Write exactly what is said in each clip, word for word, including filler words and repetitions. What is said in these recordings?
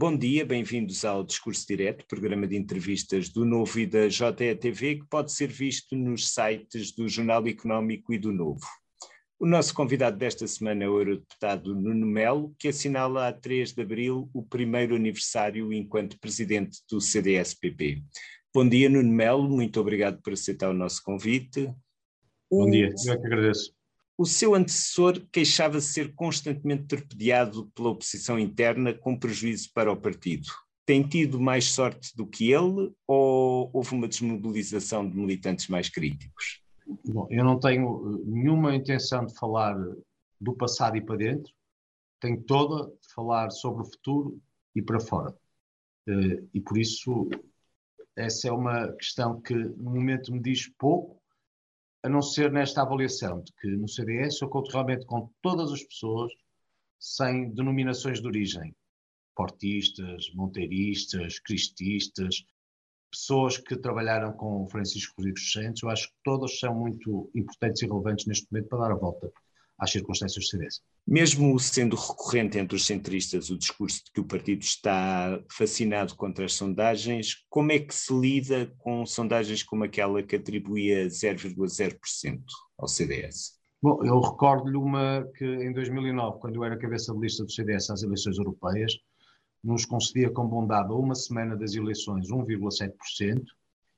Bom dia, bem-vindos ao Discurso Direto, programa de entrevistas do Novo e da J E T V, que pode ser visto nos sites do Jornal Económico e do Novo. O nosso convidado desta semana é o eurodeputado Nuno Melo, que assinala a três de abril o primeiro aniversário enquanto presidente do C D S P P. Bom dia, Nuno Melo, muito obrigado por aceitar o nosso convite. Bom dia, eu é que agradeço. O seu antecessor queixava-se ser constantemente torpedeado pela oposição interna com prejuízo para o partido. Tem tido mais sorte do que ele ou houve uma desmobilização de militantes mais críticos? Bom, eu não tenho nenhuma intenção de falar do passado e para dentro, tenho toda de falar sobre o futuro e para fora. E por isso, essa é uma questão que no momento me diz pouco, a não ser nesta avaliação de que no C D S eu conto realmente com todas as pessoas sem denominações de origem, portistas, monteiristas, crististas, pessoas que trabalharam com Francisco Rodrigues Santos. Eu acho que todas são muito importantes e relevantes neste momento para dar a volta às circunstâncias do C D S. Mesmo sendo recorrente entre os centristas o discurso de que o partido está fascinado contra as sondagens, como é que se lida com sondagens como aquela que atribuía zero vírgula zero por cento ao C D S? Bom, eu recordo-lhe uma que em dois mil e nove, quando eu era cabeça de lista do C D S às eleições europeias, nos concedia com bondade a uma semana das eleições um vírgula sete por cento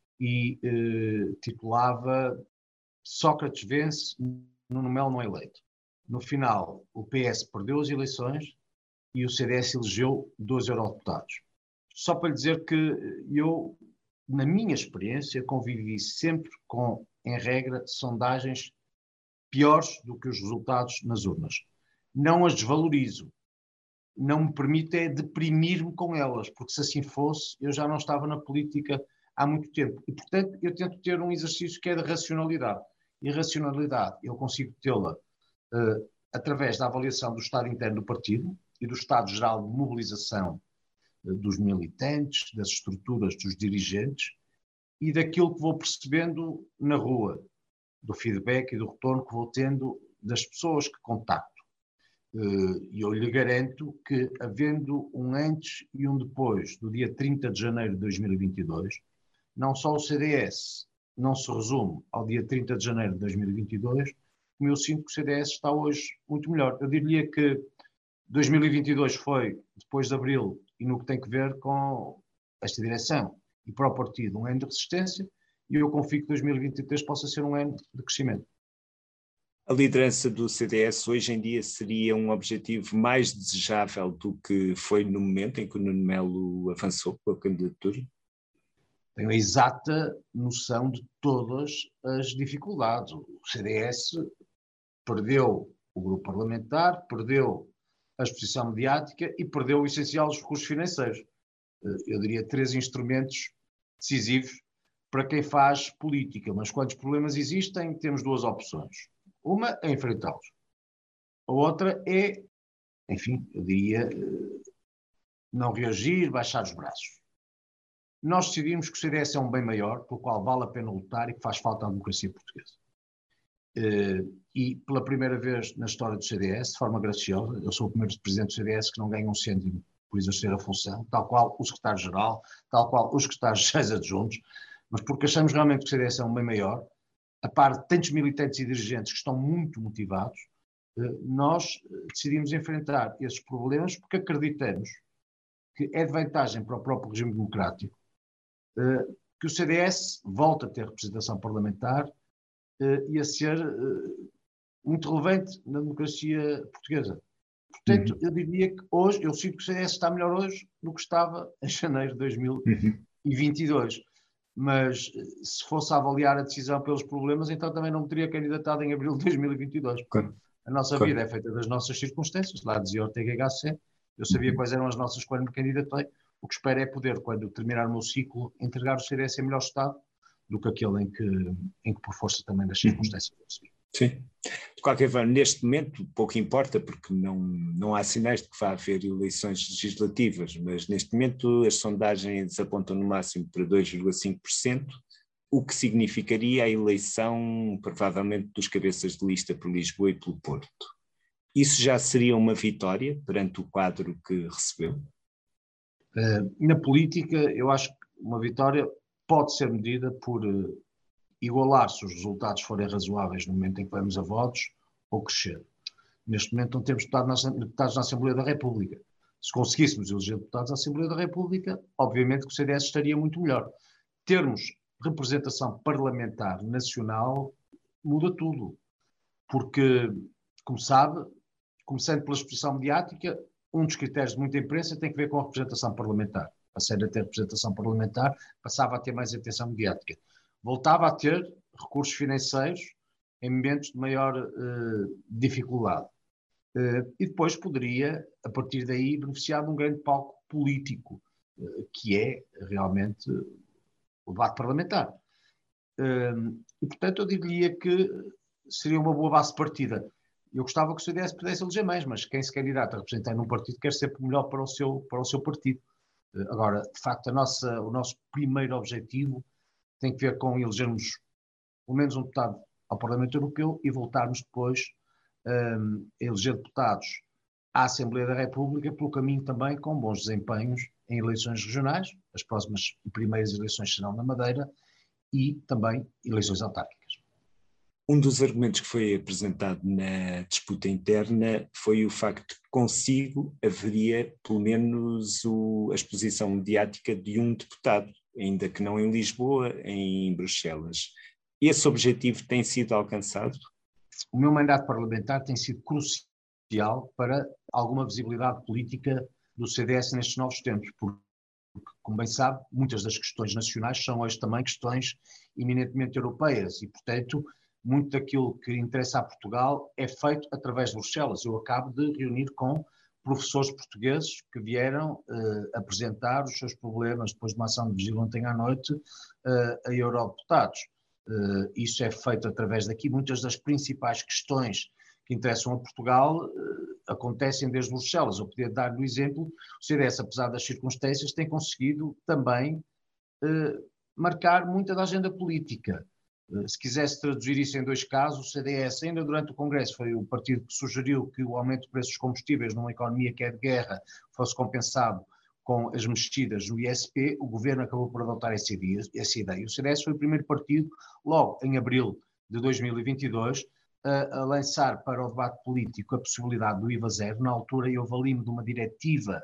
e eh, titulava Sócrates vence, Nuno Melo não é eleito. No final, o P S perdeu as eleições e o C D S elegeu doze eurodeputados. Só para lhe dizer que eu, na minha experiência, convivi sempre com, em regra, sondagens piores do que os resultados nas urnas. Não as desvalorizo. Não me permite é deprimir-me com elas, porque se assim fosse, eu já não estava na política há muito tempo. E, portanto, eu tento ter um exercício que é de racionalidade. E racionalidade eu consigo tê-la uh, através da avaliação do estado interno do partido e do estado geral de mobilização uh, dos militantes, das estruturas, dos dirigentes e daquilo que vou percebendo na rua, do feedback e do retorno que vou tendo das pessoas que contacto. E eu lhe garanto que, havendo um antes e um depois do dia trinta de janeiro de dois mil e vinte e dois, não só o C D S não se resume ao dia trinta de janeiro de dois mil e vinte e dois, como eu sinto que o C D S está hoje muito melhor. Eu diria que dois mil e vinte e dois foi, depois de abril, e no que tem que ver com esta direção e para o partido, um ano de resistência, e eu confio que dois mil e vinte e três possa ser um ano de crescimento. A liderança do C D S hoje em dia seria um objetivo mais desejável do que foi no momento em que o Nuno Melo avançou com a candidatura? Tenho a exata noção de todas as dificuldades. O C D S perdeu o grupo parlamentar, perdeu a exposição mediática e perdeu o essencial dos recursos financeiros. Eu diria três instrumentos decisivos para quem faz política, mas quando os problemas existem, temos duas opções. Uma é enfrentá-los. A outra é, enfim, eu diria, não reagir, baixar os braços. Nós decidimos que o C D S é um bem maior, pelo qual vale a pena lutar e que faz falta à democracia portuguesa. E pela primeira vez na história do C D S, de forma graciosa, eu sou o primeiro presidente do C D S que não ganha um cêntimo por exercer a função, tal qual o secretário-geral, tal qual os secretários-gerais adjuntos, mas porque achamos realmente que o C D S é um bem maior, a par de tantos militantes e dirigentes que estão muito motivados, nós decidimos enfrentar esses problemas porque acreditamos que é de vantagem para o próprio regime democrático que o C D S volte a ter representação parlamentar e a ser muito relevante na democracia portuguesa. Portanto, uhum. eu diria que hoje, eu sinto que o C D S está melhor hoje do que estava em janeiro de dois mil e vinte e dois. Uhum. Mas se fosse avaliar a decisão pelos problemas, então também não me teria candidatado em abril de dois mil e vinte e dois. Claro. A nossa claro. vida é feita das nossas circunstâncias, lá dizia o T G H C, eu sabia uhum. quais eram as nossas quando me candidatei. O que espero é poder, quando terminar o meu ciclo, entregar o C D S em melhor estado do que aquele em que, em que por força também das circunstâncias. Uhum. Sim. De qualquer forma, neste momento, pouco importa, porque não, não há sinais de que vá haver eleições legislativas, mas neste momento as sondagens apontam no máximo para dois vírgula cinco por cento, o que significaria a eleição, provavelmente, dos cabeças de lista por Lisboa e pelo Porto. Isso já seria uma vitória perante o quadro que recebeu? Uh, na política, eu acho que uma vitória pode ser medida por uh, igualar se os resultados forem razoáveis no momento em que vamos a votos ou crescer. Neste momento não temos deputados na, deputados na Assembleia da República. Se conseguíssemos eleger deputados na Assembleia da República, obviamente que o C D S estaria muito melhor. Termos representação parlamentar nacional muda tudo. Porque, como sabe, começando pela exposição mediática, um dos critérios de muita imprensa tem que ver com a representação parlamentar. Passando a ter representação parlamentar, passava a ter mais atenção mediática. Voltava a ter recursos financeiros em momentos de maior uh, dificuldade. Uh, e depois poderia, a partir daí, beneficiar de um grande palco político, uh, que é realmente o debate parlamentar. Uh, e, portanto, eu diria que seria uma boa base de partida. Eu gostava que o C D S pudesse eleger mais, mas quem se candidata a representar num partido quer sempre melhor para o seu, para o seu partido. Uh, agora, de facto, a nossa, o nosso primeiro objetivo tem que ver com elegermos pelo menos um deputado ao Parlamento Europeu e voltarmos depois um, a eleger deputados à Assembleia da República, pelo caminho também com bons desempenhos em eleições regionais. As próximas e primeiras eleições serão na Madeira e também eleições autárquicas. Um dos argumentos que foi apresentado na disputa interna foi o facto de consigo haveria pelo menos o, a exposição mediática de um deputado, ainda que não em Lisboa, em Bruxelas. Esse objetivo tem sido alcançado? O meu mandato parlamentar tem sido crucial para alguma visibilidade política do C D S nestes novos tempos, porque, como bem sabe, muitas das questões nacionais são hoje também questões eminentemente europeias e, portanto, muito daquilo que interessa a Portugal é feito através de Bruxelas. Eu acabo de reunir com professores portugueses que vieram uh, apresentar os seus problemas depois de uma ação de vigília ontem à noite uh, a eurodeputados. Uh, isso é feito através daqui. Muitas das principais questões que interessam a Portugal uh, acontecem desde Bruxelas. Eu podia dar-lhe o exemplo, o C D S, apesar das circunstâncias, tem conseguido também uh, marcar muita da agenda política. Se quisesse traduzir isso em dois casos, o C D S, ainda durante o Congresso, foi o partido que sugeriu que o aumento de preços dos combustíveis numa economia que é de guerra fosse compensado com as mexidas no I S P. O governo acabou por adotar essa ideia. Essa ideia. O C D S foi o primeiro partido, logo em abril de dois mil e vinte e dois, a, a lançar para o debate político a possibilidade do I V A zero. Na altura, eu vali-me de uma diretiva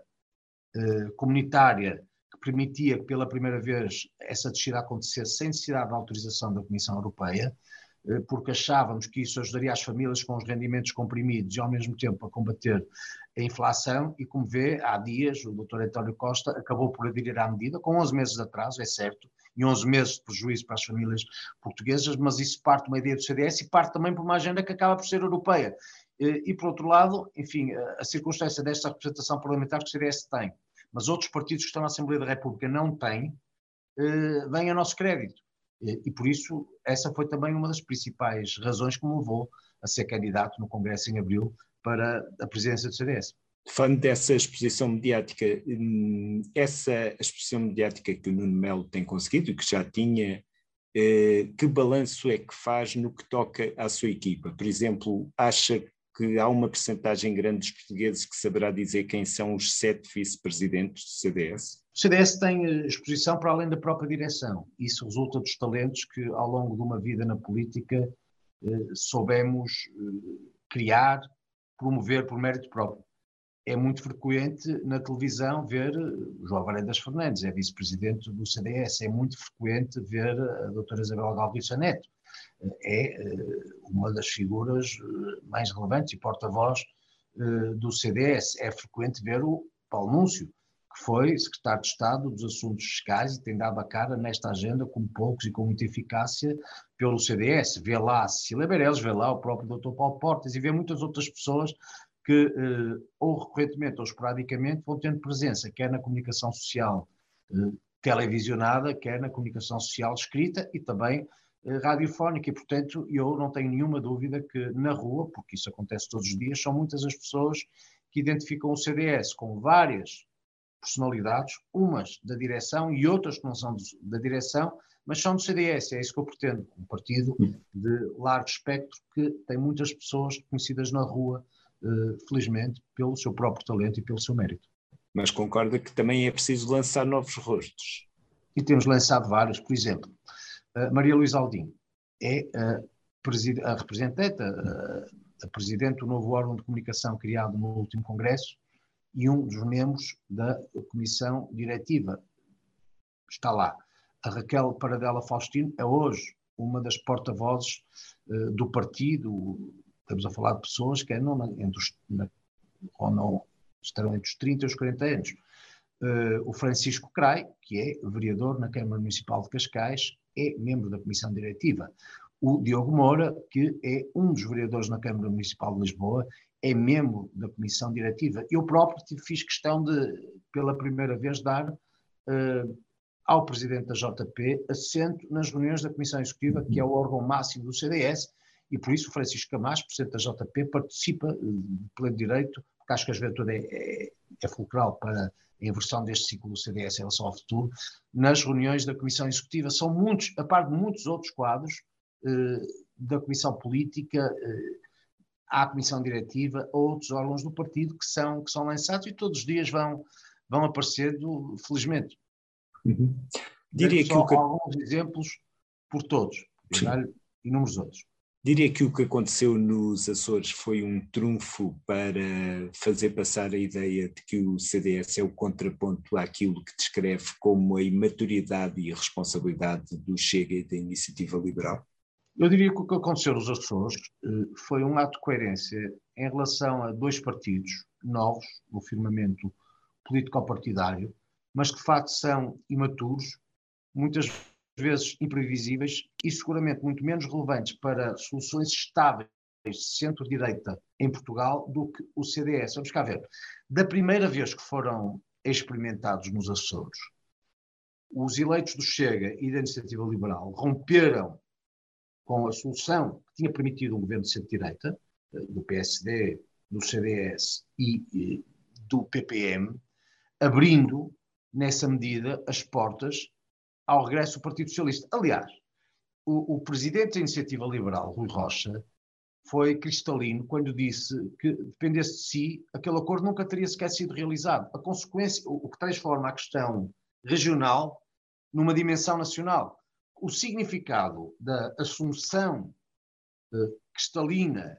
eh, comunitária que permitia que pela primeira vez essa descida acontecesse sem necessidade de autorização da Comissão Europeia, porque achávamos que isso ajudaria as famílias com os rendimentos comprimidos e ao mesmo tempo a combater a inflação e, como vê, há dias o doutor António Costa acabou por aderir à medida, com onze meses de atraso, é certo, e onze meses de prejuízo para as famílias portuguesas, mas isso parte de uma ideia do C D S e parte também por uma agenda que acaba por ser europeia. E, por outro lado, enfim, a circunstância desta representação parlamentar que o C D S tem, mas outros partidos que estão na Assembleia da República não têm, eh, vem a nosso crédito. E, e por isso, essa foi também uma das principais razões que me levou a ser candidato no Congresso em abril para a presidência do C D S. Falando dessa exposição mediática, essa exposição mediática que o Nuno Melo tem conseguido e que já tinha, eh, que balanço é que faz no que toca à sua equipa? Por exemplo, acha que há uma percentagem grande dos portugueses que saberá dizer quem são os sete vice-presidentes do C D S? O C D S tem exposição para além da própria direção. Isso resulta dos talentos que, ao longo de uma vida na política, eh, soubemos eh, criar, promover por mérito próprio. É muito frequente na televisão ver o João Varandas Fernandes, é vice-presidente do C D S. É muito frequente ver a doutora Isabel Galviça Neto. É uma das figuras mais relevantes e porta-voz do C D S. É frequente ver o Paulo Núncio, que foi secretário de Estado dos Assuntos Fiscais e tem dado a cara nesta agenda com poucos e com muita eficácia pelo C D S. Vê lá a Cecília Meirelles, vê lá o próprio doutor Paulo Portas e vê muitas outras pessoas que, ou recorrentemente ou esporadicamente, vão tendo presença, quer na comunicação social televisionada, quer na comunicação social escrita e também radiofónica, e portanto eu não tenho nenhuma dúvida que na rua, porque isso acontece todos os dias, são muitas as pessoas que identificam o C D S com várias personalidades, umas da direção e outras que não são da direção, mas são do C D S. É isso que eu pretendo, um partido de largo espectro que tem muitas pessoas conhecidas na rua, felizmente, pelo seu próprio talento e pelo seu mérito. Mas concorda que também é preciso lançar novos rostos. E temos lançado vários, por exemplo, a Maria Luísa Aldim é a, a representante, a, a presidente do novo órgão de comunicação criado no último congresso e um dos membros da comissão diretiva. Está lá. A Raquel Paradela Faustino é hoje uma das porta-vozes uh, do partido. Estamos a falar de pessoas que não, entre os, na, ou não estarão entre os trinta e os quarenta anos. Uh, o Francisco Crai, que é vereador na Câmara Municipal de Cascais, é membro da comissão diretiva. O Diogo Moura, que é um dos vereadores na Câmara Municipal de Lisboa, é membro da comissão diretiva. Eu próprio fiz questão de, pela primeira vez, dar uh, ao presidente da J P assento nas reuniões da comissão executiva, que é o órgão máximo do C D S, e por isso o Francisco Camacho, presidente da J P, participa de pleno direito, porque acho que a juventude é, é, é fulcral para a inversão deste ciclo do C D S em relação ao futuro, nas reuniões da comissão executiva. São muitos, a par de muitos outros quadros, eh, da comissão política, eh, à comissão diretiva, a outros órgãos do partido que são, que são lançados e todos os dias vão, vão aparecendo, felizmente. Uhum. Diria que só o que... alguns exemplos por todos, e inúmeros outros. Diria que o que aconteceu nos Açores foi um trunfo para fazer passar a ideia de que o C D S é o contraponto àquilo que descreve como a imaturidade e a responsabilidade do Chega e da Iniciativa Liberal? Eu diria que o que aconteceu nos Açores foi um ato de coerência em relação a dois partidos novos no firmamento político-partidário, mas que de facto são imaturos, muitas vezes imprevisíveis e seguramente muito menos relevantes para soluções estáveis de centro-direita em Portugal do que o C D S. Vamos cá ver. Da primeira vez que foram experimentados nos Açores, os eleitos do Chega e da Iniciativa Liberal romperam com a solução que tinha permitido um governo de centro-direita, do P S D, do C D S e, e do P P M, abrindo, nessa medida, as portas ao regresso do Partido Socialista. Aliás, o, o presidente da Iniciativa Liberal, Rui Rocha, foi cristalino quando disse que, dependesse de si, aquele acordo nunca teria sequer sido realizado. A consequência, o, o que transforma a questão regional numa dimensão nacional. O significado da assunção eh, cristalina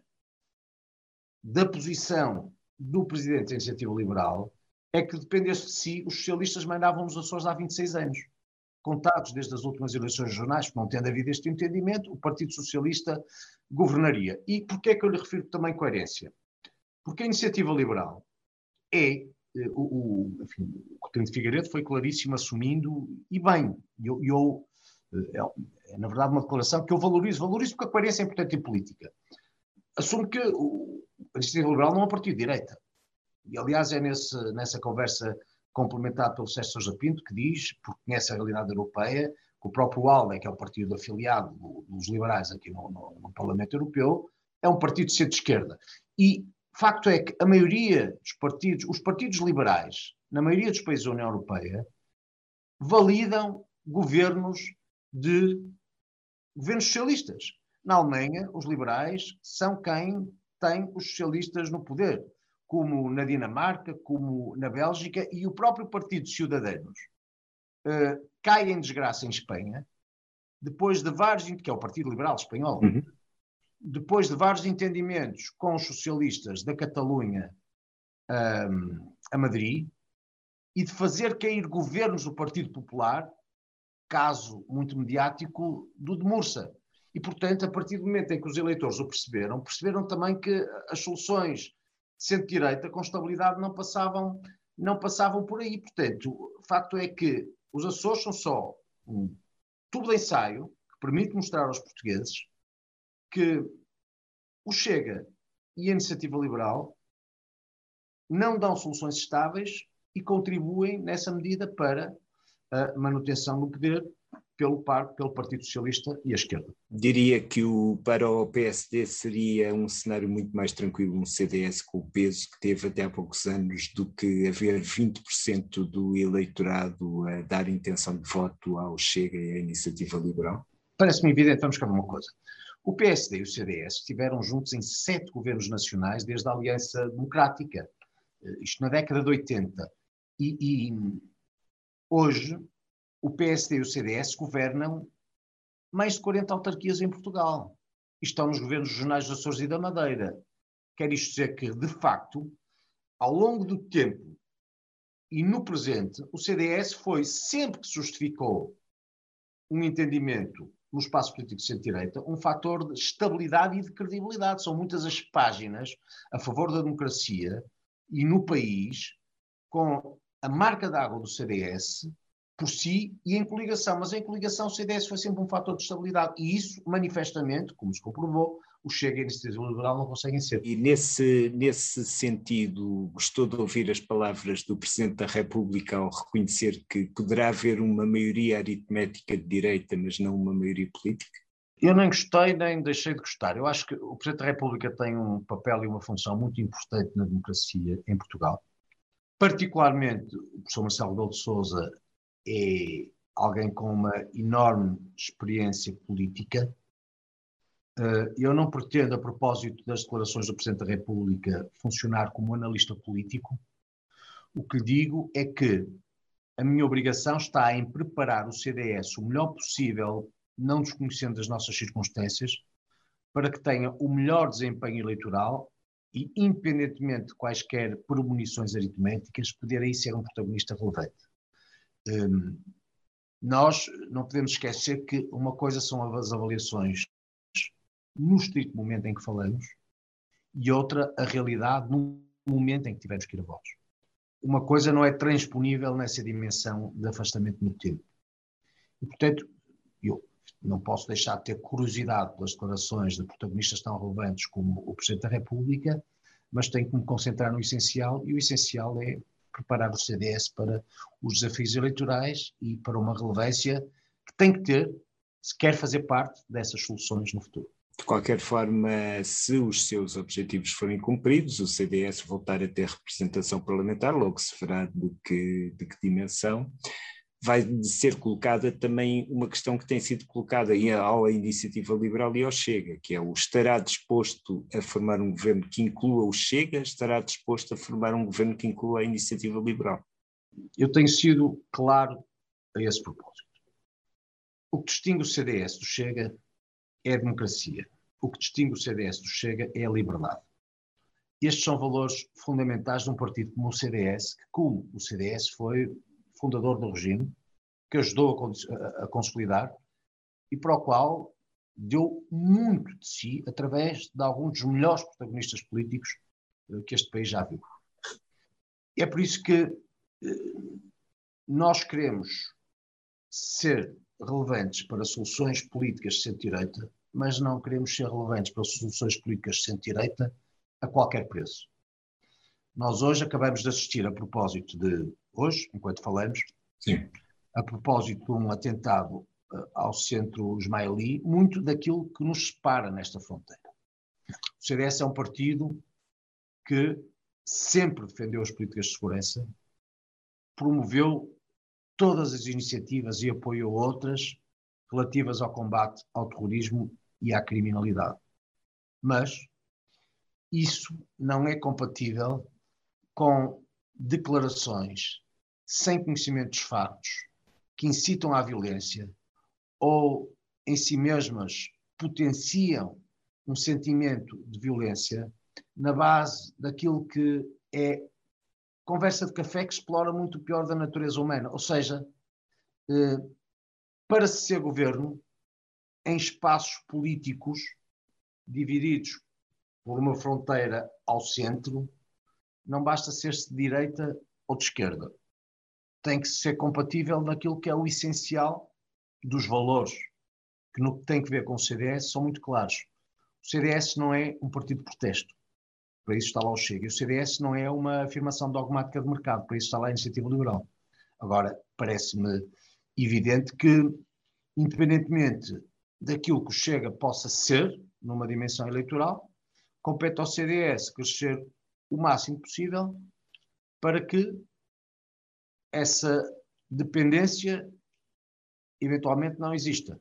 da posição do presidente da Iniciativa Liberal é que, dependesse de si, os socialistas mandavam nos Açores há vinte e seis anos. Contados desde as últimas eleições regionais, não tendo havido este entendimento, o Partido Socialista governaria. E porquê é que eu lhe refiro também coerência? Porque a Iniciativa Liberal é, o, o, enfim, o Coutinho de Figueiredo foi claríssimo assumindo, e bem, eu, eu, é, é na verdade uma declaração que eu valorizo, valorizo porque a coerência é importante em política. Assumo que o, a Iniciativa Liberal não é um partido de direita. E aliás é nesse, nessa conversa complementado pelo Sérgio Sousa Pinto, que diz, porque conhece a realidade europeia, que o próprio ALDE, que é o partido afiliado dos liberais aqui no, no, no Parlamento Europeu, é um partido de centro-esquerda. E facto é que a maioria dos partidos, os partidos liberais, na maioria dos países da União Europeia, validam governos de governos socialistas. Na Alemanha, os liberais são quem tem os socialistas no poder, como na Dinamarca, como na Bélgica, e o próprio Partido de Ciudadanos uh, cai em desgraça em Espanha, depois de vários, que é o Partido Liberal Espanhol, uhum. depois de vários entendimentos com os socialistas da Catalunha um, a Madrid, e de fazer cair governos do Partido Popular, caso muito mediático, do de Mursa. E, portanto, a partir do momento em que os eleitores o perceberam, perceberam também que as soluções centro-direita com estabilidade não passavam, não passavam por aí. Portanto, o facto é que os Açores são só um tubo de ensaio que permite mostrar aos portugueses que o Chega e a Iniciativa Liberal não dão soluções estáveis e contribuem, nessa medida, para a manutenção do poder pelo, par, pelo Partido Socialista e a esquerda. Diria que o, para o P S D seria um cenário muito mais tranquilo, um C D S com o peso que teve até há poucos anos, do que haver vinte por cento do eleitorado a dar intenção de voto ao Chega e à Iniciativa Liberal? Parece-me evidente, vamos cá ver uma coisa. O P S D e o C D S estiveram juntos em sete governos nacionais desde a Aliança Democrática, isto na década de oitenta. E, e hoje o P S D e o C D S governam mais de quarenta autarquias em Portugal. E estão nos governos regionais dos Açores e da Madeira. Quer isto dizer que, de facto, ao longo do tempo e no presente, o C D S foi, sempre que justificou um entendimento no espaço político de centro-direita, um fator de estabilidade e de credibilidade. São muitas as páginas a favor da democracia e no país, com a marca d'água do C D S por si e em coligação. Mas em coligação o C D S foi sempre um fator de estabilidade. E isso, manifestamente, como se comprovou, o Chega e a Iniciativa Liberal não conseguem ser. E nesse, nesse sentido, gostou de ouvir as palavras do Presidente da República ao reconhecer que poderá haver uma maioria aritmética de direita, mas não uma maioria política? Eu nem gostei, nem deixei de gostar. Eu acho que o Presidente da República tem um papel e uma função muito importante na democracia em Portugal. Particularmente, o professor Marcelo Rebelo de Sousa é alguém com uma enorme experiência política. Eu não pretendo, a propósito das declarações do Presidente da República, funcionar como analista político. O que lhe digo é que a minha obrigação está em preparar o C D S o melhor possível, não desconhecendo as nossas circunstâncias, para que tenha o melhor desempenho eleitoral e, independentemente de quaisquer premonições aritméticas, poder aí ser um protagonista relevante. Um, nós não podemos esquecer que uma coisa são as avaliações no estrito momento em que falamos e outra a realidade no momento em que tivermos que ir a voz. Uma coisa não é transponível nessa dimensão de afastamento no tempo. E, portanto, eu não posso deixar de ter curiosidade pelas declarações de protagonistas tão relevantes como o Presidente da República, mas tenho que me concentrar no essencial, e o essencial é preparar o C D S para os desafios eleitorais e para uma relevância que tem que ter se quer fazer parte dessas soluções no futuro. De qualquer forma, se os seus objetivos forem cumpridos, o C D S voltar a ter representação parlamentar, logo se verá de que, de que dimensão, vai ser colocada também uma questão que tem sido colocada à Iniciativa Liberal e ao Chega, que é o estará disposto a formar um governo que inclua o Chega, estará disposto a formar um governo que inclua a Iniciativa Liberal? Eu tenho sido claro a esse propósito. O que distingue o C D S do Chega é a democracia. O que distingue o C D S do Chega é a liberdade. Estes são valores fundamentais de um partido como o C D S, que, como o C D S foi fundador do regime, que ajudou a, a consolidar e para o qual deu muito de si através de alguns dos melhores protagonistas políticos que este país já viu. É por isso que eh, nós queremos ser relevantes para soluções políticas de centro-direita, mas não queremos ser relevantes para soluções políticas de centro-direita a qualquer preço. Nós hoje acabamos de assistir, a propósito de, hoje, enquanto falamos, Sim. a propósito de um atentado uh, ao centro Ismaili, muito daquilo que nos separa nesta fronteira. O C D S é um partido que sempre defendeu as políticas de segurança, promoveu todas as iniciativas e apoiou outras relativas ao combate ao terrorismo e à criminalidade. Mas isso não é compatível com declarações sem conhecimento dos fatos que incitam à violência ou em si mesmas potenciam um sentimento de violência na base daquilo que é conversa de café que explora muito o pior da natureza humana. Ou seja, eh, para se ser governo em espaços políticos divididos por uma fronteira ao centro, não basta ser-se de direita ou de esquerda. Tem que ser compatível naquilo que é o essencial dos valores, que no que tem que ver com o C D S são muito claros. O C D S não é um partido de protesto, para isso está lá o Chega. E o C D S não é uma afirmação dogmática de mercado, para isso está lá a Iniciativa Liberal. Agora, parece-me evidente que, independentemente daquilo que o Chega possa ser, numa dimensão eleitoral, compete ao C D S crescer o máximo possível para que essa dependência eventualmente não exista.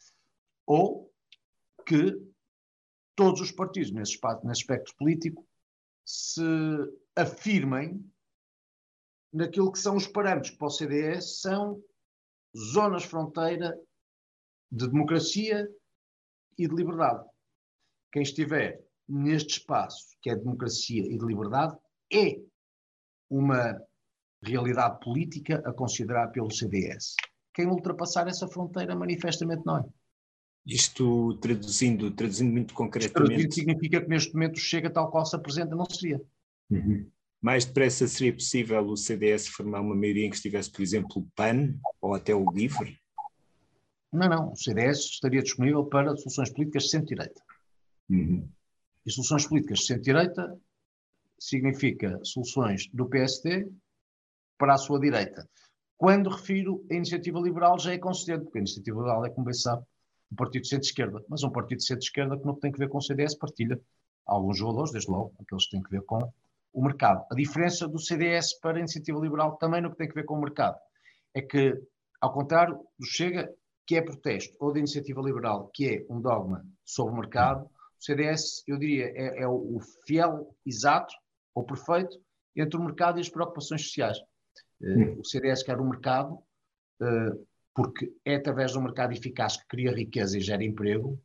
Ou que todos os partidos nesse, nesse espectro político se afirmem naquilo que são os parâmetros que para o C D S são zonas fronteira de democracia e de liberdade. Quem estiver neste espaço, que é democracia e de liberdade, é uma realidade política a considerar pelo C D S. Quem ultrapassar essa fronteira manifestamente não é. Isto traduzindo, traduzindo muito concretamente... Traduzindo significa que neste momento o Chega, tal qual se apresenta, não seria. Uhum. Mais depressa seria possível o C D S formar uma maioria em que estivesse, por exemplo, o P A N ou até o LIVRE? Não, não. O C D S estaria disponível para soluções políticas de centro-direita. Uhum. E soluções políticas de centro-direita significa soluções do P S D para a sua direita. Quando refiro a Iniciativa Liberal já é consistente, porque a Iniciativa Liberal é, como bem sabe, um partido de centro-esquerda, mas um partido de centro-esquerda que não tem que ver com o C D S partilha alguns valores, desde logo, aqueles que têm que ver com o mercado. A diferença do C D S para a Iniciativa Liberal também no que tem que ver com o mercado é que, ao contrário do Chega, que é protesto, ou da Iniciativa Liberal, que é um dogma sobre o mercado, o C D S, eu diria, é, é o fiel, exato, ou perfeito, entre o mercado e as preocupações sociais. Uh, o C D S quer um mercado, uh, porque é através do mercado eficaz que cria riqueza e gera emprego,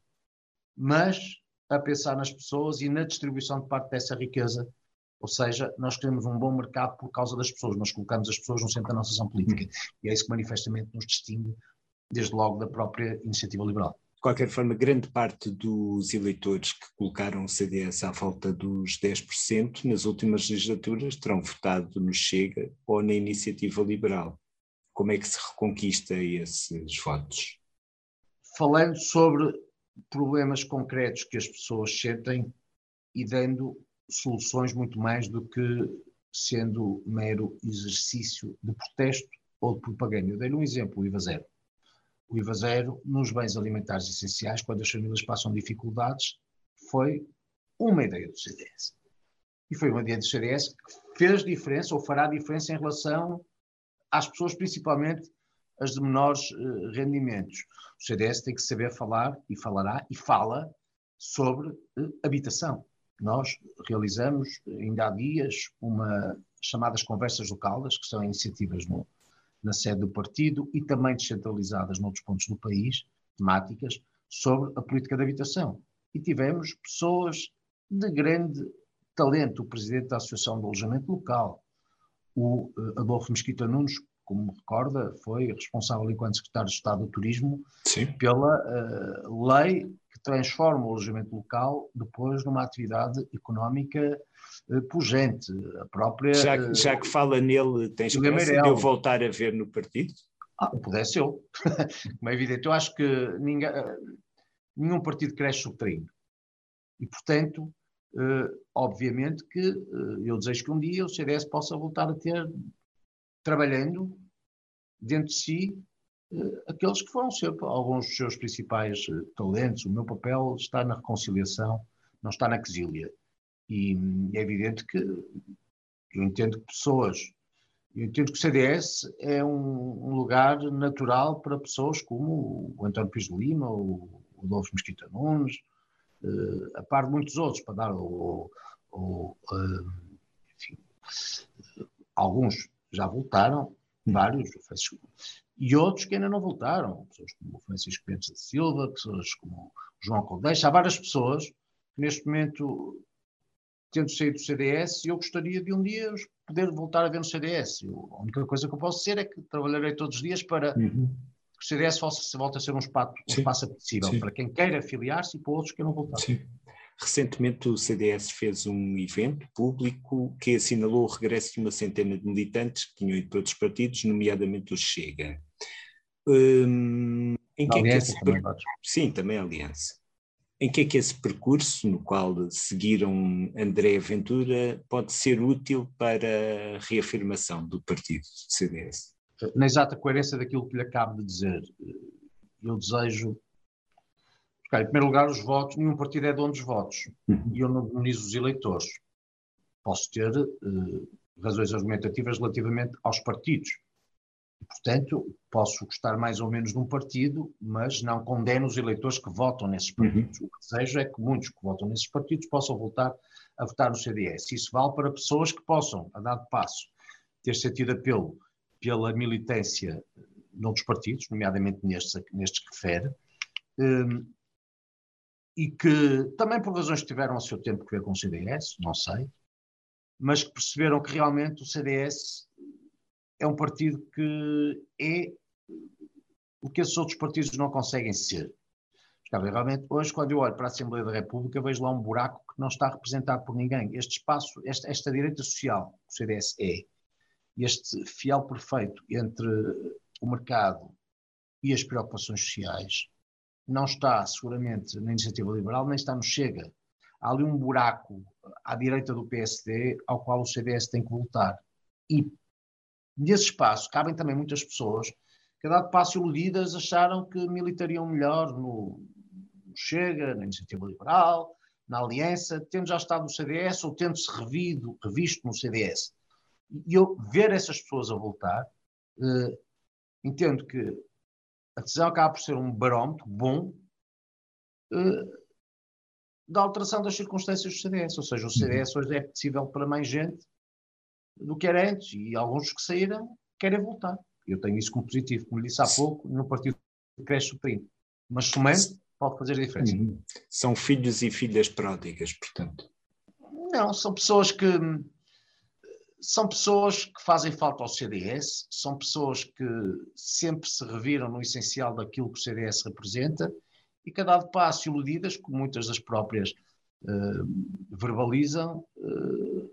mas a pensar nas pessoas e na distribuição de parte dessa riqueza. Ou seja, nós queremos um bom mercado por causa das pessoas, nós colocamos as pessoas no centro da nossa ação política. Hum. E é isso que manifestamente nos distingue, desde logo, da própria Iniciativa Liberal. De qualquer forma, grande parte dos eleitores que colocaram o C D S à volta dos dez por cento nas últimas legislaturas terão votado no Chega ou na Iniciativa Liberal. Como é que se reconquista esses votos? Falando sobre problemas concretos que as pessoas sentem e dando soluções muito mais do que sendo mero exercício de protesto ou de propaganda. Eu dei-lhe um exemplo, o I V A zero. O I V A zero, nos bens alimentares essenciais, quando as famílias passam dificuldades, foi uma ideia do C D S. E foi uma ideia do C D S que fez diferença, ou fará diferença em relação às pessoas, principalmente as de menores uh, rendimentos. O C D S tem que saber falar, e falará, e fala, sobre uh, habitação. Nós realizamos, ainda há dias, uma chamadas conversas locais, que são iniciativas no, na sede do partido e também descentralizadas noutros pontos do país, temáticas, sobre a política de habitação. E tivemos pessoas de grande talento, o presidente da Associação de Alojamento Local, o uh, Adolfo Mesquita Nunes, como me recorda, foi responsável enquanto secretário de Estado do Turismo Sim. pela uh, lei que transforma o alojamento local depois numa atividade económica uh, pujante. A própria, já, uh, já que fala nele, tens esperança de eu voltar a ver no partido? Ah, pudesse eu. Como é evidente, eu acho que ninguém, uh, nenhum partido cresce subtraindo. E, portanto, uh, obviamente que uh, eu desejo que um dia o C D S possa voltar a ter, trabalhando dentro de si, uh, aqueles que foram sempre alguns dos seus principais uh, talentos. O meu papel está na reconciliação, não está na quesilha. E um, é evidente que eu entendo que pessoas, eu entendo que o C D S é um, um lugar natural para pessoas como o António Pires de Lima, o, o Adolfo Mesquita Nunes, uh, a par de muitos outros, para dar o, o uh, enfim, alguns já voltaram, vários, e outros que ainda não voltaram, pessoas como o Francisco Pentes da Silva, pessoas como o João Caldeixa, há várias pessoas que neste momento, tendo saído do C D S, eu gostaria de um dia poder voltar a ver no C D S. Eu, a única coisa que eu posso dizer é que trabalharei todos os dias para uhum. que o C D S volte a ser um espaço, um espaço apetecível para quem queira afiliar-se e para outros que queiram voltar. Sim. Recentemente o C D S fez um evento público que assinalou o regresso de uma centena de militantes que tinham ido para outros partidos, nomeadamente o Chega. Hum, em que é que esse per... Sim, também a Aliança. Em que é que esse percurso no qual seguiram André Ventura pode ser útil para a reafirmação do partido do C D S? Na exata coerência daquilo que lhe acabo de dizer, eu desejo... Em primeiro lugar, os votos, nenhum partido é dono dos votos. Uhum. E eu não demonizo os eleitores. Posso ter uh, razões argumentativas relativamente aos partidos. E, portanto, posso gostar mais ou menos de um partido, mas não condeno os eleitores que votam nesses partidos. Uhum. O que desejo é que muitos que votam nesses partidos possam voltar a votar no C D S. Isso vale para pessoas que possam, a dado passo, ter sentido apelo pela militância noutros partidos, nomeadamente nestes, nestes que refere, um, e que também por razões que tiveram ao seu tempo que ver com o C D S, não sei, mas que perceberam que realmente o C D S é um partido que é o que esses outros partidos não conseguem ser. Realmente, hoje, quando eu olho para a Assembleia da República, vejo lá um buraco que não está representado por ninguém. Este espaço, esta, esta direita social que o C D S é, este fiel perfeito entre o mercado e as preocupações sociais, não está seguramente na Iniciativa Liberal, nem está no Chega. Há ali um buraco à direita do P S D ao qual o C D S tem que voltar. E nesse espaço cabem também muitas pessoas que, a dado passo iludidas, acharam que militariam melhor no, no Chega, na Iniciativa Liberal, na Aliança, tendo já estado no C D S ou tendo-se revido, revisto no C D S. E eu ver essas pessoas a voltar, eh, entendo que a decisão acaba por ser um barómetro bom eh, da alteração das circunstâncias do C D S. Ou seja, o C D S hoje é possível para mais gente do que era antes, e alguns que saíram querem voltar. Eu tenho isso como positivo. Como disse há pouco, no partido cresce o primo. Mas somando, pode fazer a diferença. Uhum. São filhos e filhas pródigas, portanto. Não, são pessoas que são pessoas que fazem falta ao C D S, são pessoas que sempre se reviram no essencial daquilo que o C D S representa e que, a dado passo, iludidas, como muitas das próprias uh, verbalizam, uh,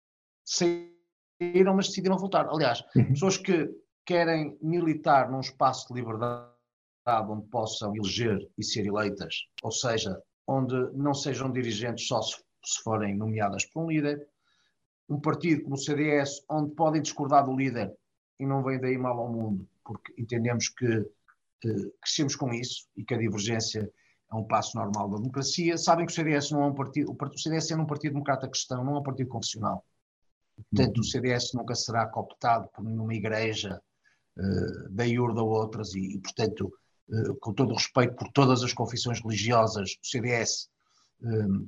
saíram, mas decidiram voltar. Aliás, uhum. pessoas que querem militar num espaço de liberdade onde possam eleger e ser eleitas, ou seja, onde não sejam dirigentes só se, se forem nomeadas por um líder, um partido como o C D S, onde podem discordar do líder e não vem daí mal ao mundo, porque entendemos que, que crescemos com isso e que a divergência é um passo normal da democracia. Sabem que o C D S não é um partido, o C D S é um partido democrata cristão, não é um partido confessional. Portanto, o C D S nunca será cooptado por nenhuma igreja, uh, da I U R D A ou outras, e, e portanto, uh, com todo o respeito por todas as confissões religiosas, o C D S um,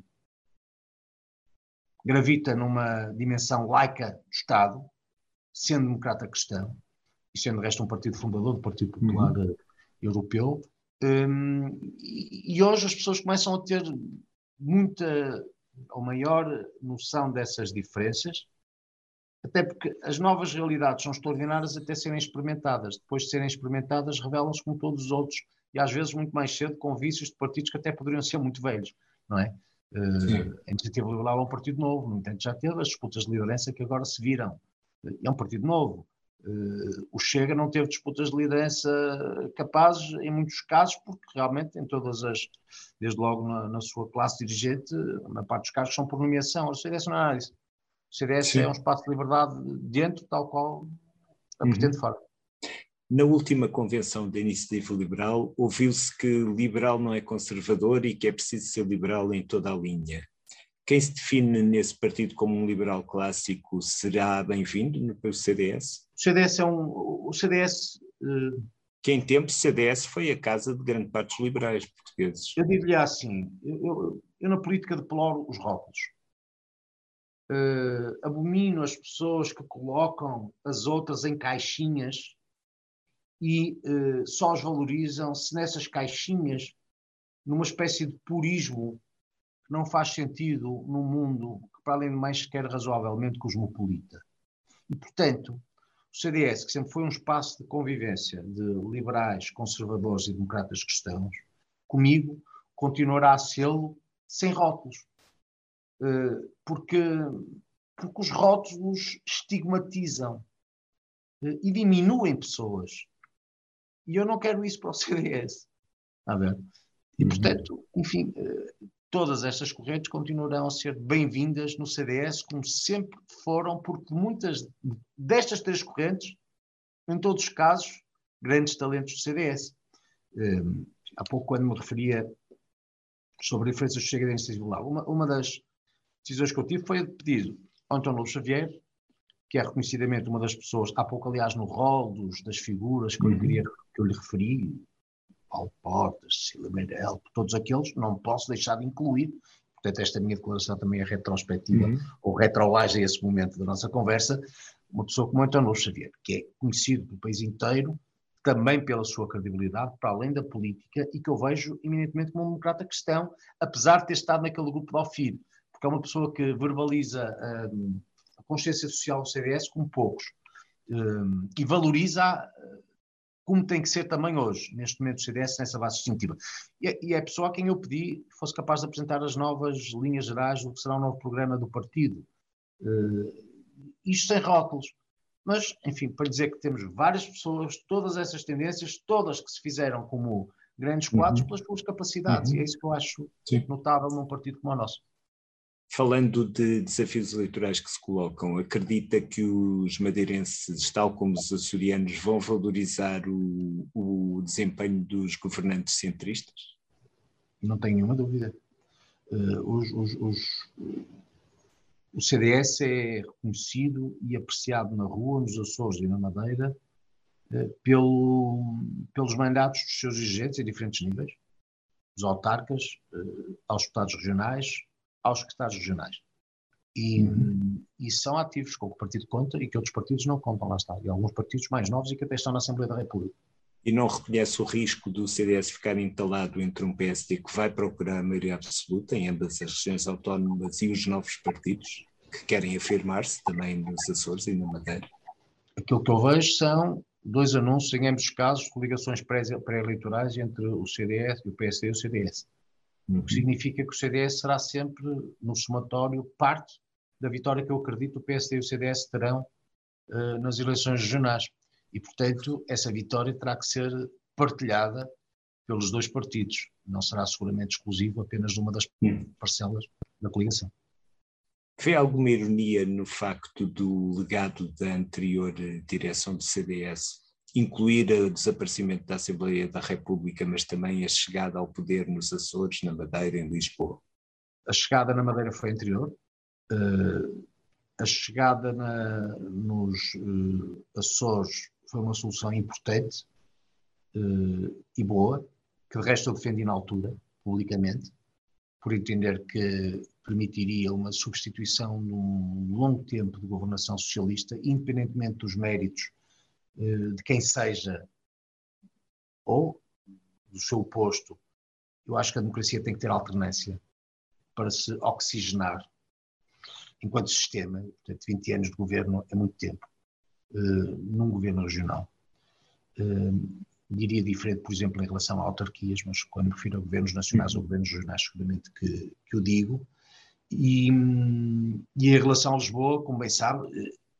gravita numa dimensão laica do Estado, sendo democrata cristão, e sendo, de resto, um partido fundador do Partido Popular uhum. Europeu. Um, e, e hoje as pessoas começam a ter muita ou maior noção dessas diferenças, até porque as novas realidades são extraordinárias até serem experimentadas. Depois de serem experimentadas, revelam-se como todos os outros, e às vezes muito mais cedo, com vícios de partidos que até poderiam ser muito velhos, não é? Uh, a Iniciativa Liberal é um partido novo, no entanto já teve as disputas de liderança que agora se viram. Uh, é um partido novo. Uh, o Chega não teve disputas de liderança capazes, em muitos casos, porque realmente em todas as, desde logo na, na sua classe dirigente, na parte dos cargos são por nomeação. O C D S não é nada disso. O C D S Sim. é um espaço de liberdade dentro, tal qual a uhum. pretende fora. Na última convenção da Iniciativa Liberal, ouviu-se que liberal não é conservador e que é preciso ser liberal em toda a linha. Quem se define nesse partido como um liberal clássico será bem-vindo no C D S? O C D S é um... O C D S... Uh, que em tempos o C D S foi a casa de grande parte dos liberais portugueses. Eu digo-lhe assim, eu, eu, eu na política deploro os rótulos. Uh, abomino as pessoas que colocam as outras em caixinhas e uh, só as valorizam se nessas caixinhas, numa espécie de purismo que não faz sentido num mundo que, para além de mais, se quer razoavelmente cosmopolita. E, portanto, o C D S, que sempre foi um espaço de convivência de liberais, conservadores e democratas cristãos, comigo continuará a sê-lo sem rótulos. Uh, porque, porque os rótulos estigmatizam uh, e diminuem pessoas. E eu não quero isso para o C D S. Está a ver? E, portanto, enfim, uh, todas estas correntes continuarão a ser bem-vindas no C D S, como sempre foram, porque muitas destas três correntes, em todos os casos, grandes talentos do C D S. Uh, há pouco, quando me referia sobre a diferença do Chega e da Iniciativa Liberal, uma, uma das decisões que eu tive foi a de pedir ao António Lobo Xavier, que é reconhecidamente uma das pessoas, há pouco aliás no rol dos, das figuras que eu, lhe queria, que eu lhe referi, Paulo Portas, Cecília Meirelles, todos aqueles, não posso deixar de incluir, portanto esta minha declaração também é retrospectiva, uhum. ou retroage a esse momento da nossa conversa, uma pessoa como António Xavier, que é conhecido pelo país inteiro, também pela sua credibilidade, para além da política, e que eu vejo eminentemente como um democrata cristão, apesar de ter estado naquele grupo da O F I R, porque é uma pessoa que verbaliza um, a consciência social do C D S como poucos, um, e valoriza como tem que ser também hoje, neste momento, o C D S nessa base distintiva. E é, e é a pessoa a quem eu pedi que fosse capaz de apresentar as novas linhas gerais do que será o novo programa do partido. Uh, isto sem rótulos. Mas, enfim, para dizer que temos várias pessoas, todas essas tendências, todas que se fizeram como grandes quadros uhum. pelas suas capacidades. Uhum. E é isso que eu acho Sim. notável num partido como o nosso. Falando de desafios eleitorais que se colocam, acredita que os madeirenses, tal como os açorianos, vão valorizar o, o desempenho dos governantes centristas? Não tenho nenhuma dúvida. Uh, os, os, os, o C D S é reconhecido e apreciado na rua, nos Açores e na Madeira, uh, pelo, pelos mandatos dos seus dirigentes em diferentes níveis, dos autarcas, uh, aos deputados regionais, aos secretários regionais. E, uhum. e são ativos com o que o partido conta e que outros partidos não contam, lá está. E alguns partidos mais novos e que até estão na Assembleia da República. E não reconhece o risco do C D S ficar entalado entre um P S D que vai procurar a maioria absoluta em ambas as regiões autónomas e os novos partidos que querem afirmar-se também nos Açores e na Madeira? Aquilo que eu vejo são dois anúncios, em ambos os casos, coligações pré-eleitorais entre o C D S e o P S D e o C D S. O que significa que o C D S será sempre, no somatório, parte da vitória que eu acredito o P S D e o C D S terão uh, nas eleições regionais. E, portanto, essa vitória terá que ser partilhada pelos dois partidos. Não será seguramente exclusivo apenas de uma das parcelas da coligação. Vê alguma ironia no facto do legado da anterior direção do C D S incluir o desaparecimento da Assembleia da República, mas também a chegada ao poder nos Açores, na Madeira, em Lisboa? A chegada na Madeira foi anterior. Uh, a chegada na, nos uh, Açores foi uma solução importante uh, e boa, que de resto eu defendi na altura, publicamente, por entender que permitiria uma substituição de um longo tempo de governação socialista, independentemente dos méritos de quem seja ou do seu posto. Eu acho que a democracia tem que ter alternância para se oxigenar enquanto sistema. Portanto, vinte anos de governo é muito tempo uh, num governo regional. Uh, diria diferente, por exemplo, em relação a autarquias, mas quando me refiro a governos nacionais ou governos regionais, seguramente que, que o digo. E, e em relação a Lisboa, como bem sabe,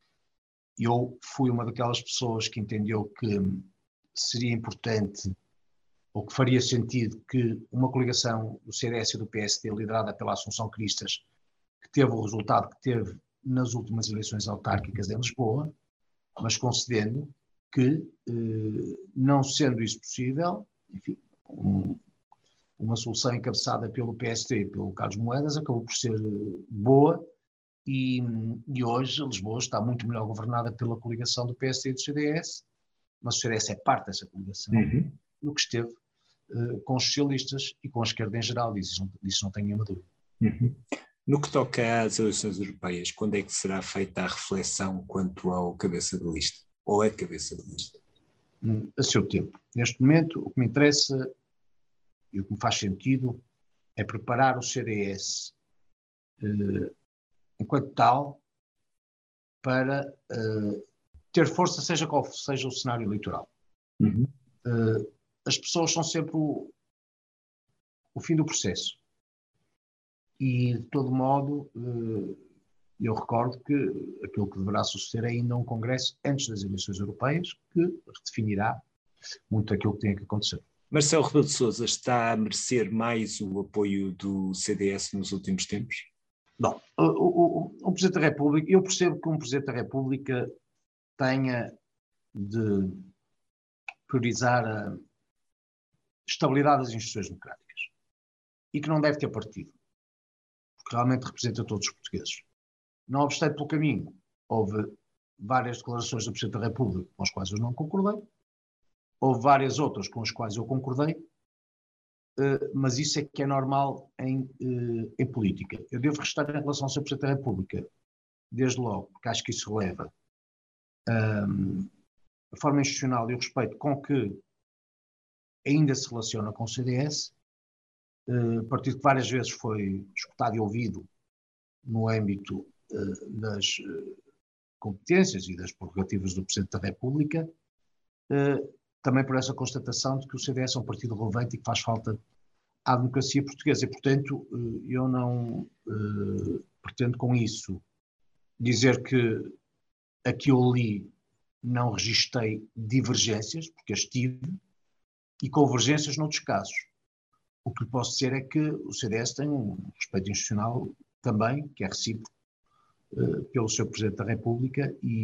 eu fui uma daquelas pessoas que entendeu que seria importante ou que faria sentido que uma coligação do C D S e do P S D liderada pela Assunção Cristas, que teve o resultado que teve nas últimas eleições autárquicas em Lisboa, mas concedendo que, eh, não sendo isso possível, enfim, um, uma solução encabeçada pelo P S D e pelo Carlos Moedas acabou por ser boa. E, e hoje Lisboa está muito melhor governada pela coligação do P S D e do C D S, mas o C D S é parte dessa coligação, uhum. do que esteve uh, com os socialistas e com a esquerda em geral, disso, disso não tenho nenhuma dúvida. Uhum. No que toca às eleições europeias, quando é que será feita a reflexão quanto ao cabeça de lista, ou a cabeça de lista? Hum, a seu tempo. Neste momento, o que me interessa e o que me faz sentido é preparar o C D S uh, enquanto tal, para uh, ter força, seja qual seja o cenário eleitoral. Uhum. Uh, as pessoas são sempre o, o fim do processo. E, de todo modo, uh, eu recordo que aquilo que deverá suceder é ainda um congresso antes das eleições europeias, que redefinirá muito aquilo que tem que acontecer. Marcelo Rebelo de Sousa está a merecer mais o apoio do C D S nos últimos tempos? Não, o, o, o Presidente da República, eu percebo que um Presidente da República tenha de priorizar a estabilidade das instituições democráticas e que não deve ter partido, porque realmente representa todos os portugueses. Não obstante, pelo caminho, houve várias declarações do Presidente da República com as quais eu não concordei, houve várias outras com as quais eu concordei, Uh, mas isso é que é normal em, uh, em política. Eu devo restar em relação ao senhor Presidente da República, desde logo, porque acho que isso releva um, a forma institucional e o respeito com que ainda se relaciona com o C D S, uh, partido que várias vezes foi escutado e ouvido no âmbito uh, das uh, competências e das prerrogativas do Presidente da República, uh, também por essa constatação de que o C D S é um partido relevante e que faz falta à democracia portuguesa. E, portanto, uh, eu não uh, pretendo com isso dizer que aqui ou ali não registrei divergências, porque as tive, e convergências noutros casos. O que lhe posso dizer é que o C D S tem um respeito institucional também, que é recíproco, uh, pelo seu Presidente da República e,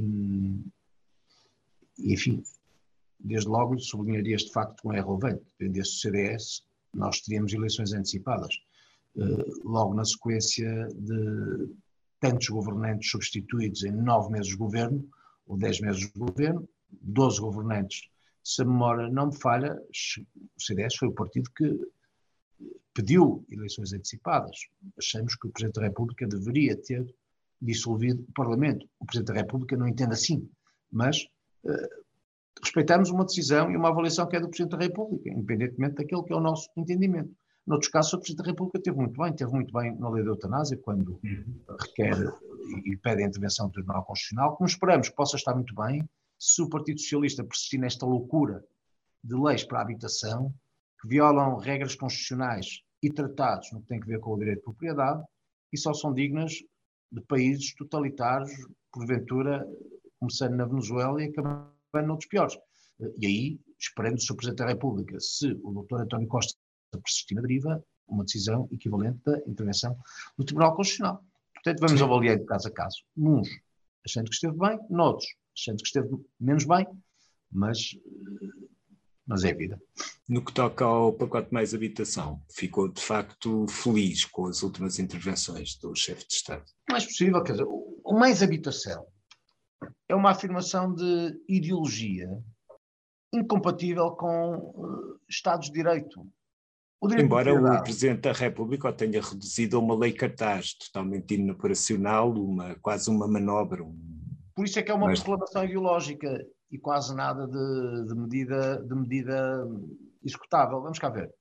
e, enfim, desde logo sublinharia este facto que não é relevante. Dependesse do C D S, nós teríamos eleições antecipadas. Uh, logo na sequência de tantos governantes substituídos em nove meses de governo, ou dez meses de governo, doze governantes, se a memória não me falha, o C D S foi o partido que pediu eleições antecipadas. Achamos que o Presidente da República deveria ter dissolvido o Parlamento. O Presidente da República não entende assim, mas uh, respeitamos uma decisão e uma avaliação que é do Presidente da República, independentemente daquilo que é o nosso entendimento. Noutros casos, o Presidente da República teve muito bem, teve muito bem na lei da eutanásia, quando requer e pede a intervenção do Tribunal Constitucional, como esperamos que possa estar muito bem se o Partido Socialista persistir nesta loucura de leis para a habitação, que violam regras constitucionais e tratados no que tem a ver com o direito de propriedade, e só são dignas de países totalitários, porventura, começando na Venezuela e acabando noutros piores. E aí, esperando do senhor Presidente da República, se o doutor António Costa persistir na deriva, uma decisão equivalente da intervenção do Tribunal Constitucional. Portanto, vamos Sim. avaliar de caso a caso. Uns achando que esteve bem, noutros achando que esteve menos bem, mas, mas é a vida. No que toca ao pacote mais habitação, ficou de facto feliz com as últimas intervenções do chefe de Estado? Não é possível, quer dizer, o mais habitação é uma afirmação de ideologia incompatível com uh, Estados de Direito. O Embora o Presidente da República o tenha reduzido a uma lei cartaz, totalmente inoperacional, uma, quase uma manobra. Um... Por isso é que é uma Mas... reclamação ideológica e quase nada de, de, medida, de medida executável. Vamos cá ver.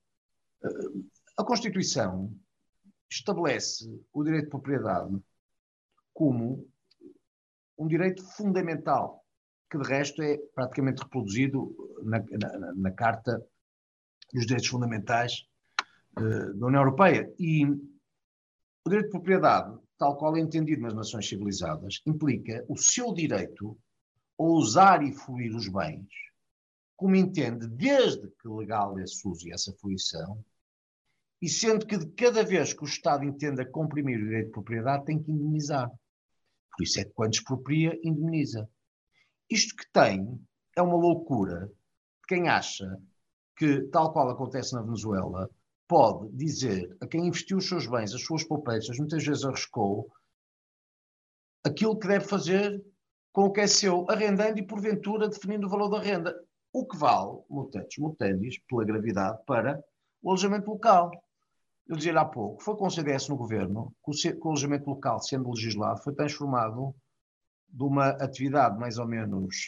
A Constituição estabelece o direito de propriedade como um direito fundamental, que de resto é praticamente reproduzido na, na, na Carta dos Direitos Fundamentais da União Europeia. E o direito de propriedade, tal qual é entendido nas nações civilizadas, implica o seu direito a usar e fruir os bens, como entende, desde que legal esse uso e essa fruição, e sendo que de cada vez que o Estado entenda comprimir o direito de propriedade, tem que indemnizar. Por isso é que quando expropria, indemniza. Isto que tem é uma loucura de quem acha que, tal qual acontece na Venezuela, pode dizer a quem investiu os seus bens, as suas poupanças, muitas vezes arriscou, aquilo que deve fazer com o que é seu, arrendando e, porventura, definindo o valor da renda. O que vale, mutantes mutandis, pela gravidade, para o alojamento local. Eu dizia há pouco, foi com o C D S no governo, que o alojamento local, sendo legislado, foi transformado de uma atividade mais ou menos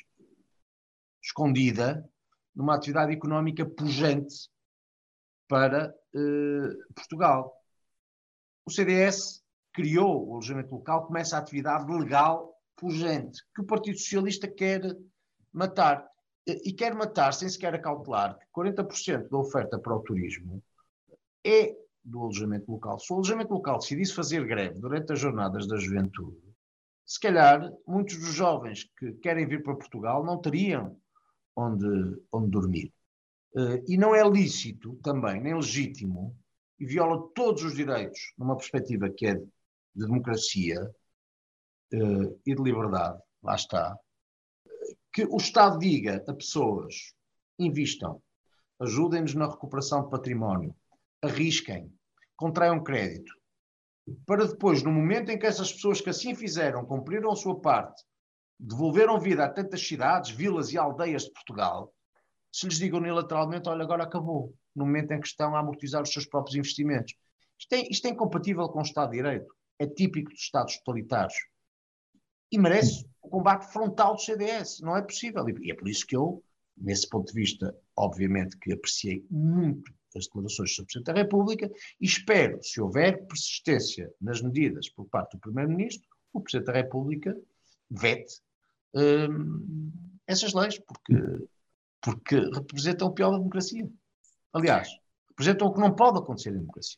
escondida numa atividade económica pujante para eh, Portugal. O C D S criou o alojamento local, começa a atividade legal pujante, que o Partido Socialista quer matar. E quer matar sem sequer acautelar que quarenta por cento da oferta para o turismo é do alojamento local. Se o alojamento local decidisse fazer greve durante as jornadas da juventude, se calhar muitos dos jovens que querem vir para Portugal não teriam onde, onde dormir. Uh, e não é lícito também, nem legítimo, e viola todos os direitos numa perspectiva que é de, de democracia uh, e de liberdade, lá está, que o Estado diga a pessoas, invistam, ajudem-nos na recuperação de património, arrisquem, contraiam crédito, para depois, no momento em que essas pessoas que assim fizeram, cumpriram a sua parte, devolveram vida a tantas cidades, vilas e aldeias de Portugal, se lhes digam unilateralmente, olha, agora acabou, no momento em que estão a amortizar os seus próprios investimentos. Isto é, isto é incompatível com o Estado de Direito. É típico dos Estados totalitários. e merece o combate frontal do C D S. Não é possível. E é por isso que eu, nesse ponto de vista, obviamente que apreciei muito as declarações do Presidente da República e espero, se houver persistência nas medidas por parte do Primeiro-Ministro, o Presidente da República vete hum, essas leis, porque, porque representam o pior da democracia. Aliás, representam o que não pode acontecer na democracia.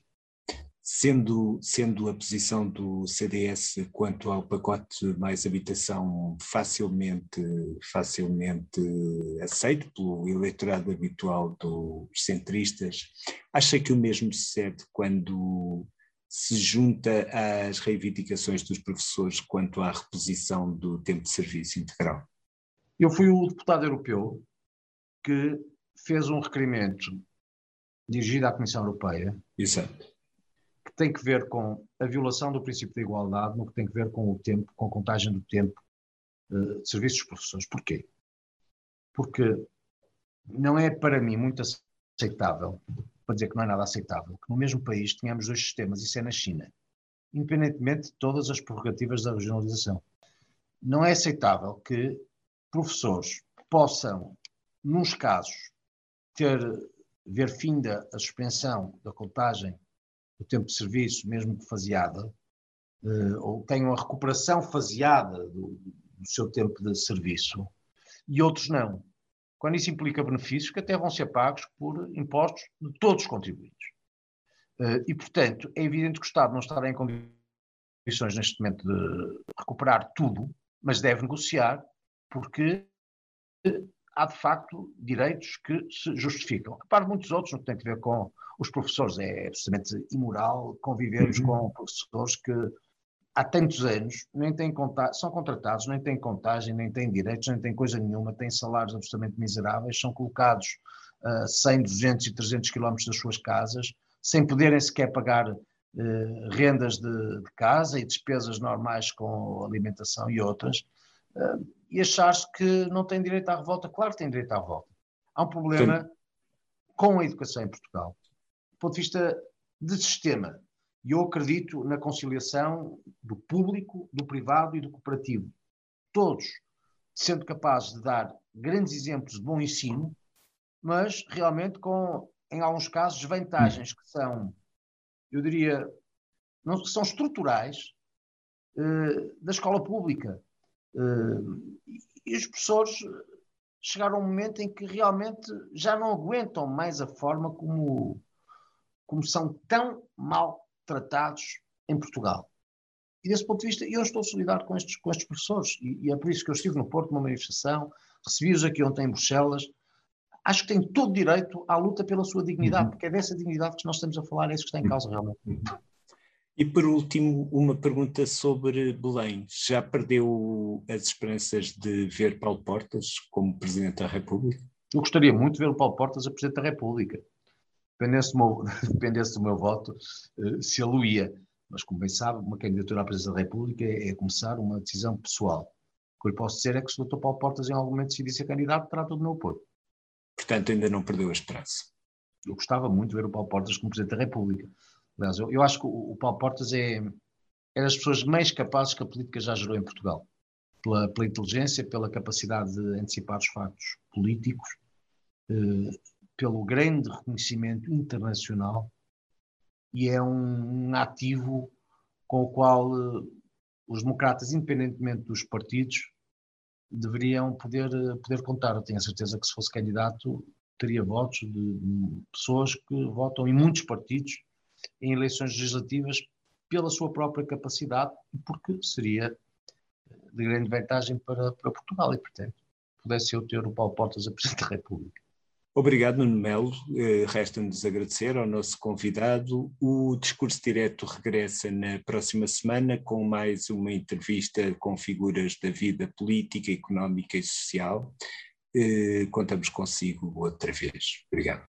Sendo, sendo a posição do C D S quanto ao pacote mais habitação facilmente, facilmente aceito pelo eleitorado habitual dos centristas, acha que o mesmo sucede quando se junta às reivindicações dos professores quanto à reposição do tempo de serviço integral? Eu fui o deputado europeu que fez um requerimento dirigido à Comissão Europeia. Exato. Que tem que ver com a violação do princípio da igualdade, no que tem que ver com o tempo, com a contagem do tempo uh, de serviços dos professores. Porquê? Porque não é para mim muito aceitável, para dizer que não é nada aceitável, que no mesmo país tenhamos dois sistemas, isso é na China, independentemente de todas as prerrogativas da regionalização. Não é aceitável que professores possam, nos casos, ter, ver finda a suspensão da contagem o tempo de serviço, mesmo que faseada, uh, ou tenham a recuperação faseada do, do seu tempo de serviço, e outros não. Quando isso implica benefícios que até vão ser pagos por impostos de todos os contribuintes. Uh, e, portanto, é evidente que o Estado não estará em condições neste momento de recuperar tudo, mas deve negociar, porque há, de facto, direitos que se justificam. Repare muitos outros no que tem a ver com os professores. É absolutamente imoral convivermos uhum. com professores que há tantos anos nem têm conta- são contratados, nem têm contagem, nem têm direitos, nem têm coisa nenhuma, têm salários absolutamente miseráveis, são colocados a uh, cem, duzentos e trezentos quilómetros das suas casas, sem poderem sequer pagar uh, rendas de, de casa e despesas normais com alimentação e outras, uh, e achar-se que não têm direito à revolta. Claro que têm direito à revolta. Há um problema Sim. com a educação em Portugal, do ponto de vista de sistema. E eu acredito na conciliação do público, do privado e do cooperativo. Todos sendo capazes de dar grandes exemplos de bom ensino, mas realmente com, em alguns casos, vantagens que são, eu diria, não, que são estruturais eh, da escola pública. Eh, e os professores chegaram a um momento em que realmente já não aguentam mais a forma como, como são tão mal tratados em Portugal. E desse ponto de vista, eu estou solidário com estes, com estes professores. E, e é por isso que eu estive no Porto, numa manifestação, recebi-os aqui ontem em Bruxelas. Acho que têm todo direito à luta pela sua dignidade, uhum. porque é dessa dignidade que nós estamos a falar, é isso que está em causa realmente. Uhum. E por último, uma pergunta sobre Belém. Já perdeu as esperanças de ver Paulo Portas como Presidente da República? Eu gostaria muito de ver o Paulo Portas a Presidente da República. Dependesse do meu, dependesse do meu voto, se ele o ia. Mas, como bem sabe, uma candidatura à Presidência da República é, é começar uma decisão pessoal. O que eu lhe posso dizer é que se o doutor Paulo Portas em algum momento decidir ser candidato, terá todo o meu apoio. Portanto, ainda não perdeu a esperança. Eu gostava muito de ver o Paulo Portas como Presidente da República. Aliás, eu, eu acho que o, o Paulo Portas é, é das pessoas mais capazes que a política já gerou em Portugal. Pela, pela inteligência, pela capacidade de antecipar os factos políticos, eh, pelo grande reconhecimento internacional, e é um, um ativo com o qual eh, os democratas, independentemente dos partidos, deveriam poder, poder contar. Eu tenho a certeza que, se fosse candidato, teria votos de, de pessoas que votam em muitos partidos em eleições legislativas pela sua própria capacidade e porque seria de grande vantagem para, para Portugal e, portanto, pudesse eu ter o Paulo Portas a Presidente da República. Obrigado, Nuno Melo. Resta-nos agradecer ao nosso convidado. O Discurso Direto regressa na próxima semana com mais uma entrevista com figuras da vida política, económica e social. Contamos consigo outra vez. Obrigado.